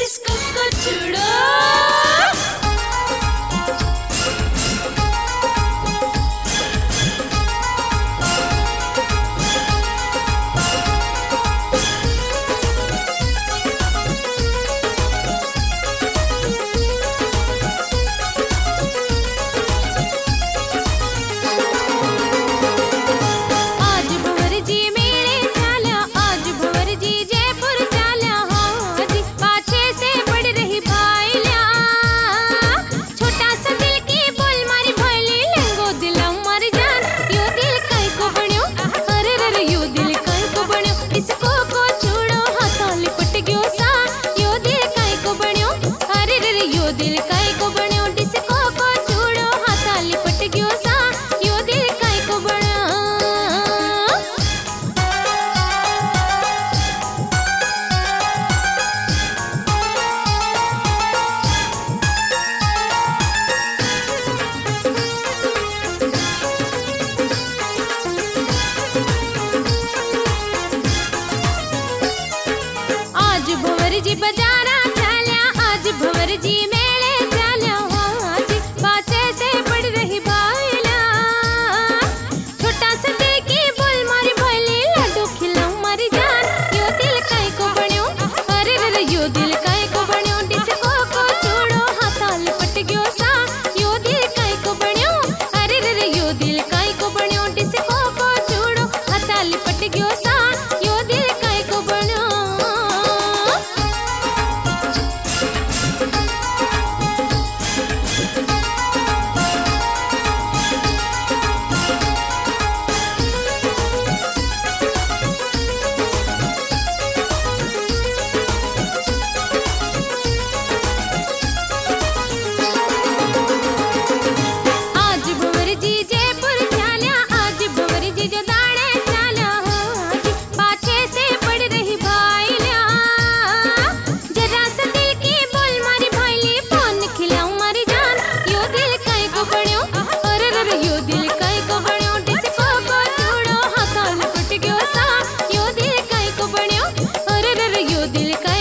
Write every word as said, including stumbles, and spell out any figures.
Disco को छोड़ो। जी बजारा चाल्या आज भंवर जी मेले चाल्या आज बाचे से पड़ रही भाईला छोटा सा दिल की बोल मारी भोली लड्डू खिलाऊं मारी जान यो दिल काय को बण्यो अरे रे यो दिल काय को बण्यो डिस्को को छोड़ो हाथा लिपट गयो सा यो दिल काय को बण्यो अरे रे यो दिल काय को बण्यो डिस्को को छोड़ो हाथा लिपट गयो सा यो दिल काय को बण्यो। दिल का